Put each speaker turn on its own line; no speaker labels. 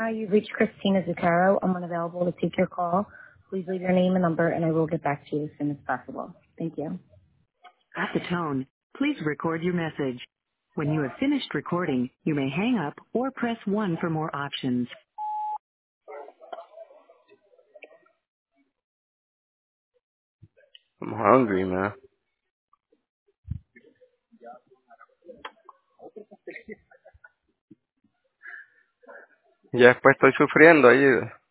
Hi, you've reached Christina Zuccaro. I'm unavailable to take your call. Please leave your name and number, and I will get back to you as soon as possible. Thank you.
At the tone, please record your message. When you have finished recording, you may hang up or press 1 for more options.
I'm hungry, man. Ya después estoy sufriendo ahí.